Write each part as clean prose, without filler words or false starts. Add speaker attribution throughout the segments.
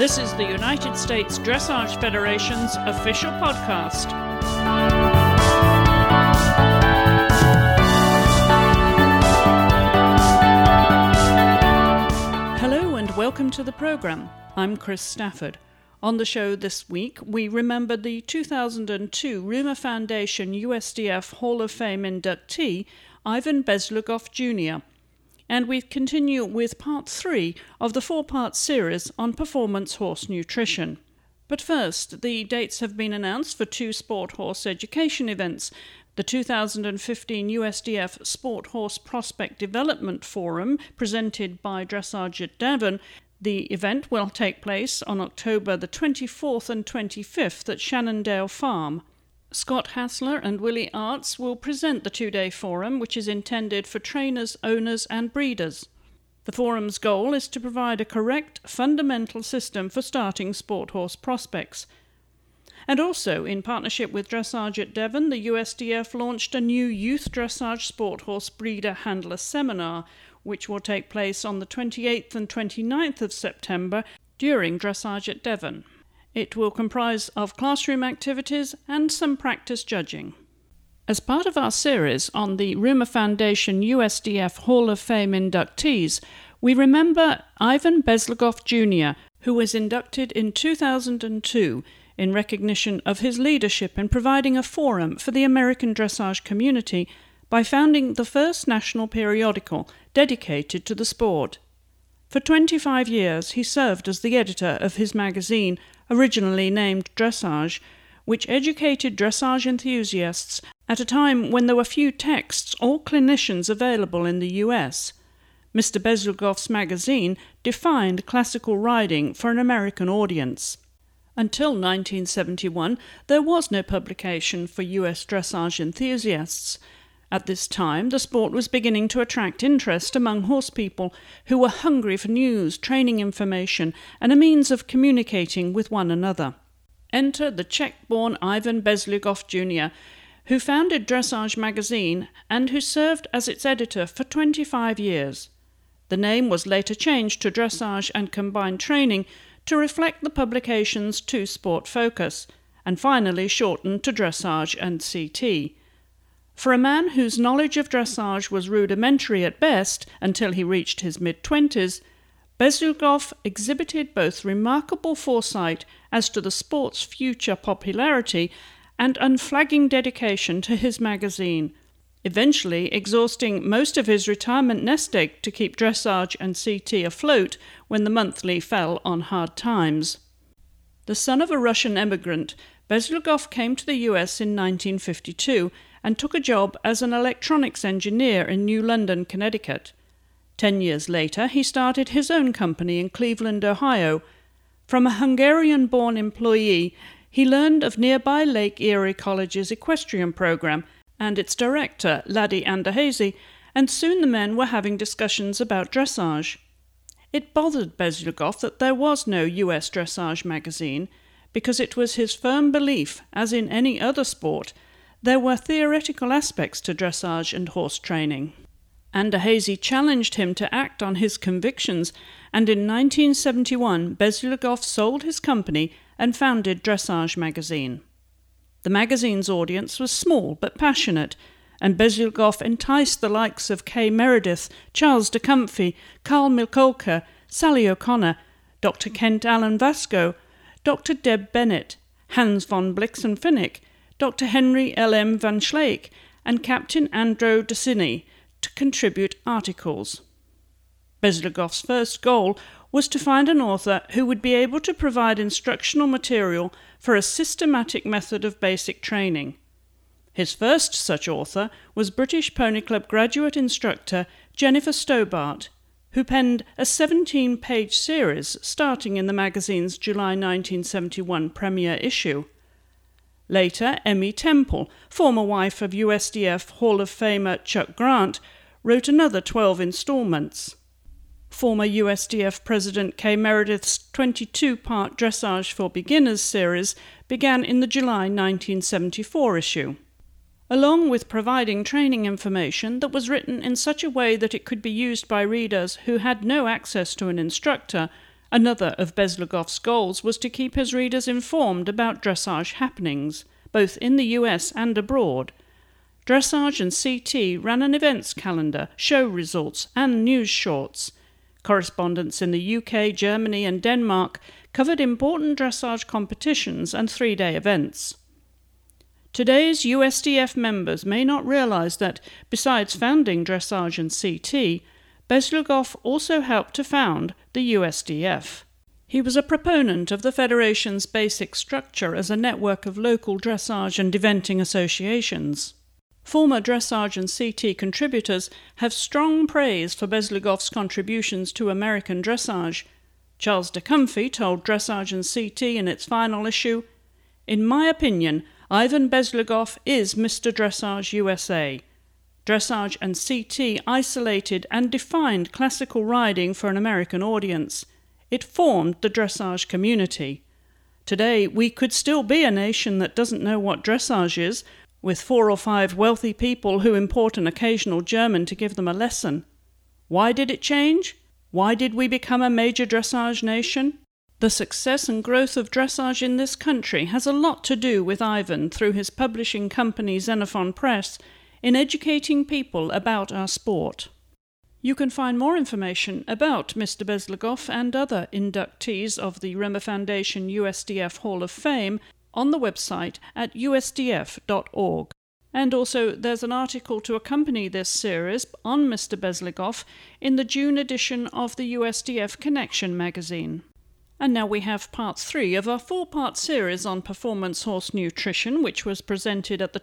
Speaker 1: This is the United States Dressage Federation's official podcast. Hello and welcome to the program. I'm Chris Stafford. On the show this week, we remember the 2002 Rheuma Foundation USDF Hall of Fame inductee, Ivan Bezlugov Jr., and we continue with part 3 of the 4-part series on performance horse nutrition. But first, the dates have been announced for 2 sport horse education events. The 2015 USDF Sport Horse Prospect Development Forum, presented by Dressage at Devon. The event will take place on October the 24th and 25th at Shannondale Farm. Scott Hassler and Willie Arts will present the 2-day forum, which is intended for trainers, owners and breeders. The forum's goal is to provide a correct, fundamental system for starting sport horse prospects. And also, in partnership with Dressage at Devon, the USDF launched a new Youth Dressage Sport Horse Breeder Handler Seminar, which will take place on the 28th and 29th of September during Dressage at Devon. It will comprise of classroom activities and some practice judging. As part of our series on the Rheuma Foundation USDF Hall of Fame inductees, we remember Ivan Bezlugov Jr., who was inducted in 2002 in recognition of his leadership in providing a forum for the American dressage community by founding the first national periodical dedicated to the sport. For 25 years he served as the editor of his magazine, originally named Dressage, which educated dressage enthusiasts at a time when there were few texts or clinicians available in the US. Mr. Bezlugov's magazine defined classical riding for an American audience. Until 1971, there was no publication for US dressage enthusiasts. At this time, the sport was beginning to attract interest among horse people who were hungry for news, training information, and a means of communicating with one another. Enter the Czech-born Ivan Bezlugov Jr., who founded Dressage magazine and who served as its editor for 25 years. The name was later changed to Dressage and Combined Training to reflect the publication's two-sport focus, and finally shortened to Dressage and CT. For a man whose knowledge of dressage was rudimentary at best until he reached his mid-20s, Bezlugov exhibited both remarkable foresight as to the sport's future popularity and unflagging dedication to his magazine, eventually exhausting most of his retirement nest egg to keep Dressage and CT afloat when the monthly fell on hard times. The son of a Russian emigrant, Bezlugov came to the US in 1952 and took a job as an electronics engineer in New London, Connecticut. 10 years later, he started his own company in Cleveland, Ohio. From a Hungarian-born employee, he learned of nearby Lake Erie College's equestrian program and its director, Laddie Anderhazy, and soon the men were having discussions about dressage. It bothered Bezlugov that there was no US dressage magazine, because it was his firm belief, as in any other sport, there were theoretical aspects to dressage and horse training. Anderhazy challenged him to act on his convictions, and in 1971 Bezlugov sold his company and founded Dressage magazine. The magazine's audience was small but passionate, and Bezlugov enticed the likes of Kay Meredith, Charles de Comfy, Carl Milkolka, Sally O'Connor, Dr. Kent Allen Vasco, Dr. Deb Bennett, Hans von Blixen-Finnick, Dr. Henry L.M. van Schleek, and Captain Andro Dessini to contribute articles. Bezlugov's first goal was to find an author who would be able to provide instructional material for a systematic method of basic training. His first such author was British Pony Club graduate instructor Jennifer Stobart, who penned a 17-page series starting in the magazine's July 1971 premiere issue. Later, Emmy Temple, former wife of USDF Hall of Famer Chuck Grant, wrote another 12 installments. Former USDF President Kay Meredith's 22-part Dressage for Beginners series began in the July 1974 issue. Along with providing training information that was written in such a way that it could be used by readers who had no access to an instructor, Another of Bezlogov's goals was to keep his readers informed about dressage happenings, both in the US and abroad. Dressage and CT ran an events calendar, show results, and news shorts. Correspondents in the UK, Germany, and Denmark covered important dressage competitions and 3-day events. Today's USDF members may not realise that, besides founding Dressage and CT, Bezlogov also helped to found the USDF. He was a proponent of the Federation's basic structure as a network of local dressage and eventing associations. Former Dressage and CT contributors have strong praise for Bezlogov's contributions to American dressage. Charles de Comfy told Dressage and CT in its final issue, "In my opinion, Ivan Bezlogov is Mr. Dressage USA. Dressage and CT isolated and defined classical riding for an American audience. It formed the dressage community. Today, we could still be a nation that doesn't know what dressage is, with 4 or 5 wealthy people who import an occasional German to give them a lesson. Why did it change? Why did we become a major dressage nation? The success and growth of dressage in this country has a lot to do with Ivan through his publishing company Xenophon Press in educating people about our sport." You can find more information about Mr. Bezlogov and other inductees of the Rimmer Foundation USDF Hall of Fame on the website at usdf.org. And also there's an article to accompany this series on Mr. Bezlogov in the June edition of the USDF Connection magazine. And now we have part 3 of our 4-part series on performance horse nutrition, which was presented at the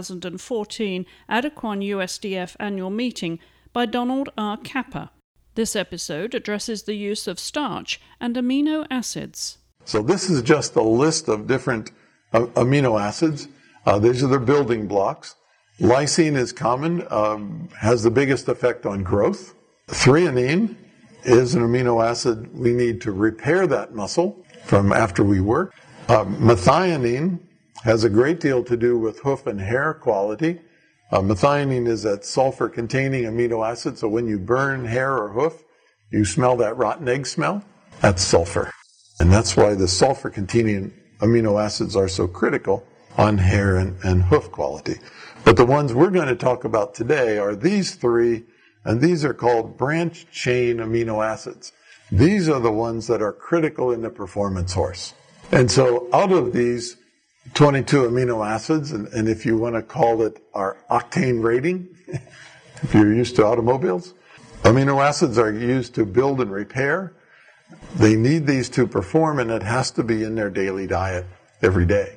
Speaker 1: 2014 Adequan USDF annual meeting by Donald R. Kappa. This episode addresses the use of starch and amino acids.
Speaker 2: So this is just a list of different amino acids. These are their building blocks. Lysine is common, has the biggest effect on growth. Threonine is an amino acid we need to repair that muscle from after we work. Methionine has a great deal to do with hoof and hair quality. Methionine is that sulfur-containing amino acid, so when you burn hair or hoof, you smell that rotten egg smell. That's sulfur. And that's why the sulfur-containing amino acids are so critical on hair and hoof quality. But the ones we're going to talk about today are these 3, and these are called branch-chain amino acids. These are the ones that are critical in the performance horse. And so out of these 22 amino acids, and if you want to call it our octane rating, if you're used to automobiles, amino acids are used to build and repair. They need these to perform, and it has to be in their daily diet every day.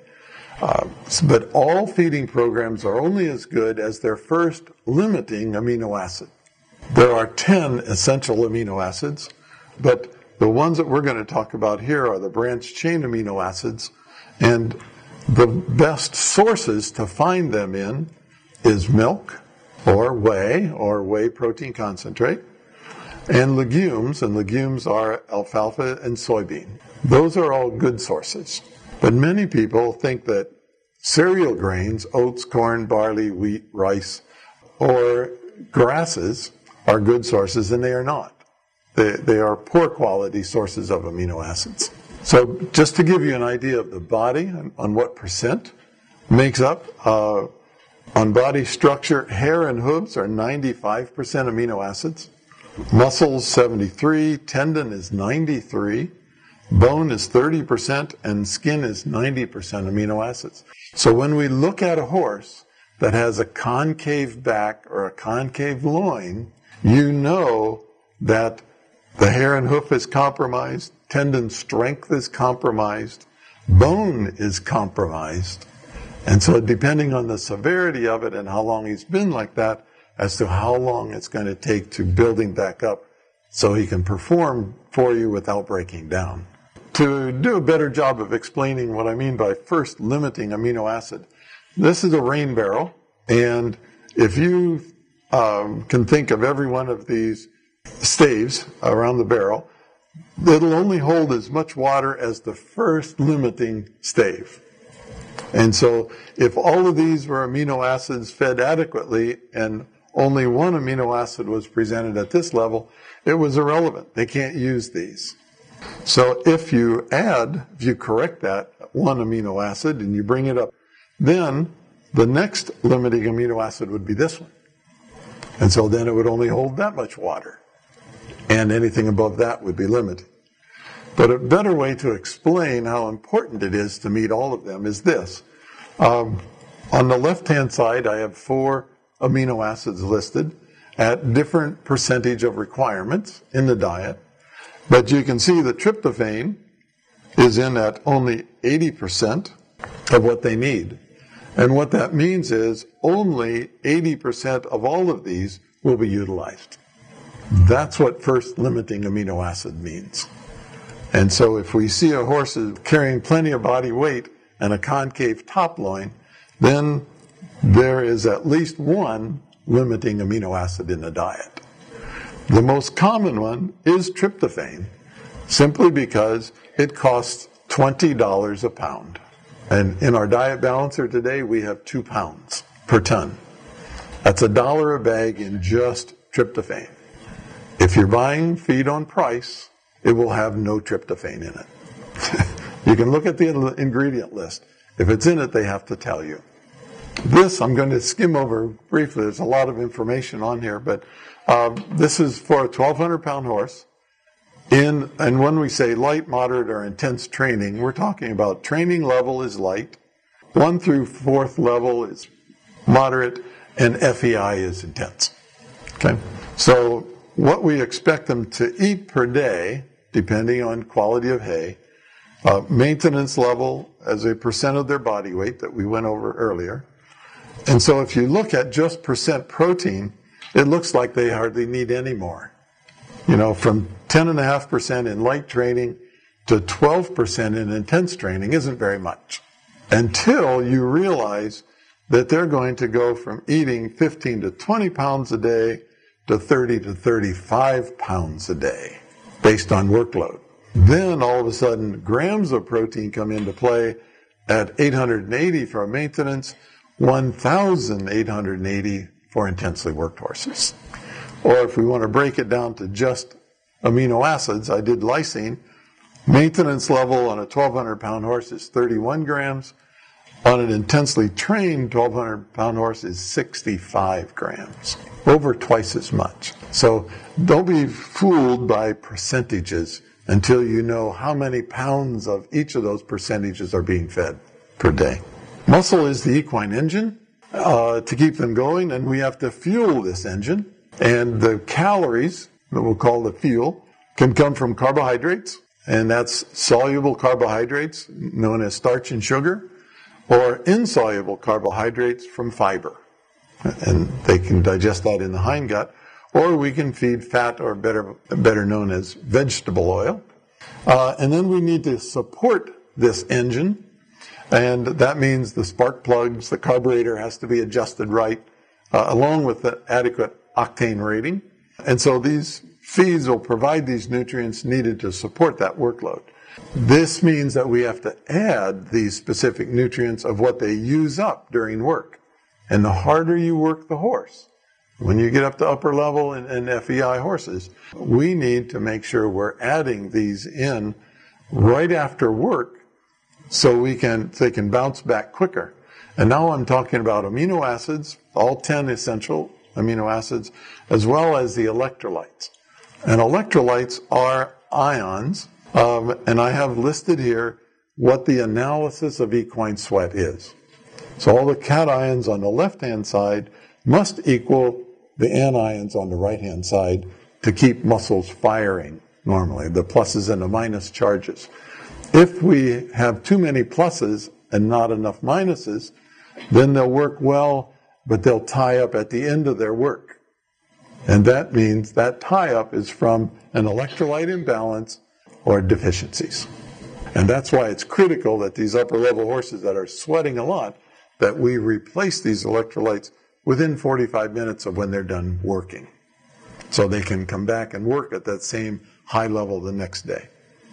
Speaker 2: But all feeding programs are only as good as their first limiting amino acid. There are 10 essential amino acids, but the ones that we're going to talk about here are the branch-chain amino acids, and the best sources to find them in is milk or whey protein concentrate, and legumes are alfalfa and soybean. Those are all good sources. But many people think that cereal grains, oats, corn, barley, wheat, rice, or grasses are good sources, and they are not. They are poor quality sources of amino acids. So just to give you an idea of the body on what percent makes up, on body structure, hair and hooves are 95% amino acids. Muscles, 73, tendon is 93, bone is 30%, and skin is 90% amino acids. So when we look at a horse that has a concave back or a concave loin, you know that the hair and hoof is compromised, tendon strength is compromised, bone is compromised. And so depending on the severity of it and how long he's been like that, as to how long it's going to take to build him back up so he can perform for you without breaking down. To do a better job of explaining what I mean by first limiting amino acid, this is a rain barrel, and if you can think of every one of these staves around the barrel, it'll only hold as much water as the first limiting stave. And so if all of these were amino acids fed adequately and only one amino acid was presented at this level, it was irrelevant. They can't use these. So if you correct that one amino acid and you bring it up, then the next limiting amino acid would be this one. And so then it would only hold that much water. And anything above that would be limited. But a better way to explain how important it is to meet all of them is this. On the left-hand side, I have 4 amino acids listed at different percentage of requirements in the diet. But you can see that tryptophan is in at only 80% of what they need. And what that means is only 80% of all of these will be utilized. That's what first limiting amino acid means. And so if we see a horse is carrying plenty of body weight and a concave top loin, then there is at least one limiting amino acid in the diet. The most common one is tryptophan, simply because it costs $20 a pound. And in our diet balancer today, we have 2 pounds per ton. That's $1 a bag in just tryptophan. If you're buying feed on price, it will have no tryptophan in it. You can look at the ingredient list. If it's in it, they have to tell you. This I'm going to skim over briefly. There's a lot of information on here, but this is for a 1,200-pound horse. And when we say light, moderate, or intense training, we're talking about training level is light, 1 through 4th level is moderate, and FEI is intense. Okay? So what we expect them to eat per day, depending on quality of hay, maintenance level as a percent of their body weight that we went over earlier. And so if you look at just percent protein, it looks like they hardly need any more. You know, from 10.5% in light training to 12% in intense training isn't very much. Until you realize that they're going to go from eating 15 to 20 pounds a day to 30 to 35 pounds a day, based on workload. Then all of a sudden, grams of protein come into play at 880 for maintenance, 1,880 for intensely worked horses. Or if we want to break it down to just amino acids, I did lysine. Maintenance level on a 1,200-pound horse is 31 grams. On an intensely trained 1,200-pound horse is 65 grams, over twice as much. So don't be fooled by percentages until you know how many pounds of each of those percentages are being fed per day. Muscle is the equine engine to keep them going, and we have to fuel this engine. And the calories that we'll call the fuel can come from carbohydrates, and that's soluble carbohydrates known as starch and sugar, or insoluble carbohydrates from fiber. And they can digest that in the hindgut, or we can feed fat, or better known as vegetable oil. And then we need to support this engine, and that means the spark plugs, the carburetor has to be adjusted right, along with the adequate octane rating. And so these feeds will provide these nutrients needed to support that workload. This means that we have to add these specific nutrients of what they use up during work. And the harder you work the horse, when you get up to upper level and FEI horses, we need to make sure we're adding these in right after work so they can bounce back quicker. And now I'm talking about amino acids, all 10 essential amino acids, as well as the electrolytes. And electrolytes are ions, and I have listed here what the analysis of equine sweat is. So all the cations on the left-hand side must equal the anions on the right-hand side to keep muscles firing normally, the pluses and the minus charges. If we have too many pluses and not enough minuses, then they'll work well, but they'll tie up at the end of their work. And that means that tie-up is from an electrolyte imbalance or deficiencies. And that's why it's critical that these upper-level horses that are sweating a lot, that we replace these electrolytes within 45 minutes of when they're done working, so they can come back and work at that same high level the next day.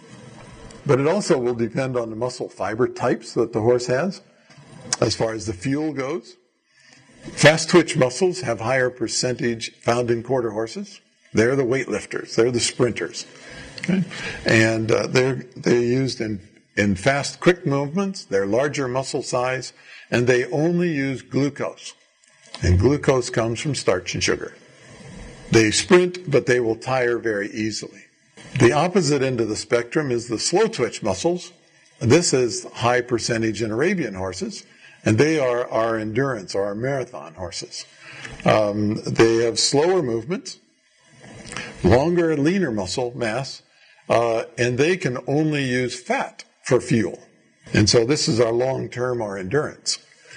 Speaker 2: But it also will depend on the muscle fiber types that the horse has as far as the fuel goes. Fast twitch muscles have higher percentage found in quarter horses. They're the weightlifters. They're the sprinters. Okay? And they're used in fast, quick movements. They're larger muscle size, and they only use glucose. And glucose comes from starch and sugar. They sprint, but they will tire very easily. The opposite end of the spectrum is the slow twitch muscles. This is high percentage in Arabian horses, and they are our endurance or our marathon horses. They have slower movements, longer and leaner muscle mass, and they can only use fat for fuel. And so this is our long-term, our endurance.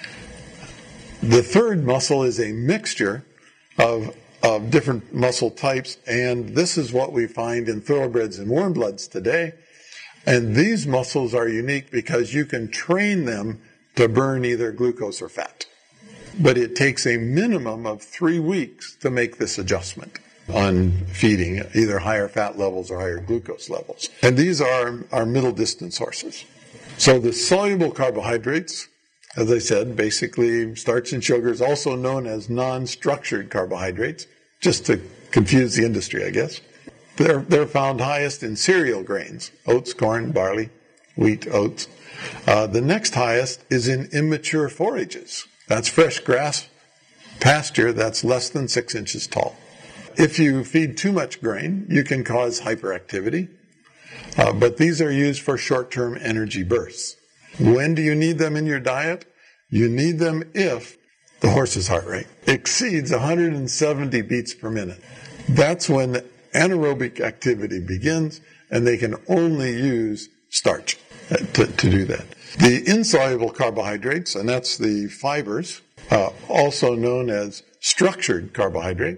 Speaker 2: The third muscle is a mixture of different muscle types, and this is what we find in thoroughbreds and warm bloods today. And these muscles are unique because you can train them to burn either glucose or fat. But it takes a minimum of 3 weeks to make this adjustment on feeding either higher fat levels or higher glucose levels. And these are our middle distance horses. So the soluble carbohydrates, as I said, basically starch and sugars, also known as non-structured carbohydrates, just to confuse the industry, I guess. They're found highest in cereal grains, oats, corn, barley, wheat, oats. The next highest is in immature forages. That's fresh grass pasture that's less than 6 inches tall. If you feed too much grain, you can cause hyperactivity, but these are used for short-term energy bursts. When do you need them in your diet? You need them if the horse's heart rate exceeds 170 beats per minute. That's when anaerobic activity begins, and they can only use starch to do that. The insoluble carbohydrates, and that's the fibers, also known as structured carbohydrate,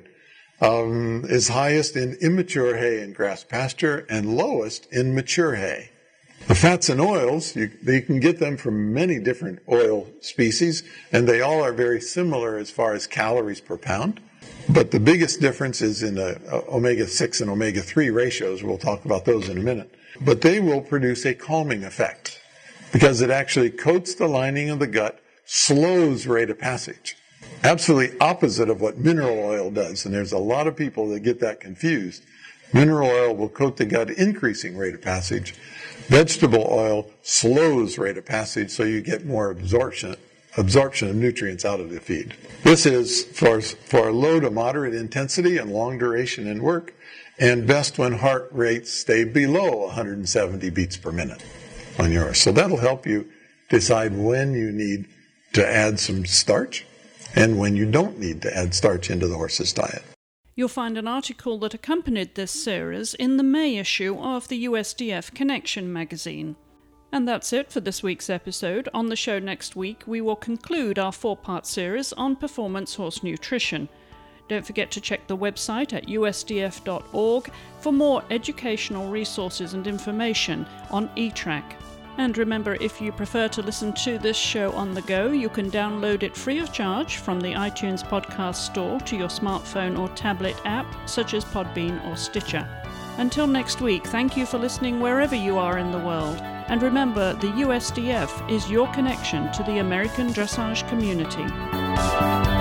Speaker 2: is highest in immature hay and grass pasture and lowest in mature hay. The fats and oils, you can get them from many different oil species, and they all are very similar as far as calories per pound. But the biggest difference is in omega-6 and omega-3 ratios. We'll talk about those in a minute. But they will produce a calming effect because it actually coats the lining of the gut, slows rate of passage. Absolutely opposite of what mineral oil does. And there's a lot of people that get that confused. Mineral oil will coat the gut, increasing rate of passage. Vegetable oil slows rate of passage, so you get more absorption of nutrients out of the feed. This is for low to moderate intensity and long duration in work, and best when heart rates stay below 170 beats per minute on yours. So that'll help you decide when you need to add some starch and when you don't need to add starch into the horse's diet.
Speaker 1: You'll find an article that accompanied this series in the May issue of the USDF Connection magazine. And that's it for this week's episode. On the show next week, we will conclude our 4-part series on performance horse nutrition. Don't forget to check the website at usdf.org for more educational resources and information on eTrack. And remember, if you prefer to listen to this show on the go, you can download it free of charge from the iTunes podcast store to your smartphone or tablet app, such as Podbean or Stitcher. Until next week, thank you for listening wherever you are in the world. And remember, the USDF is your connection to the American dressage community.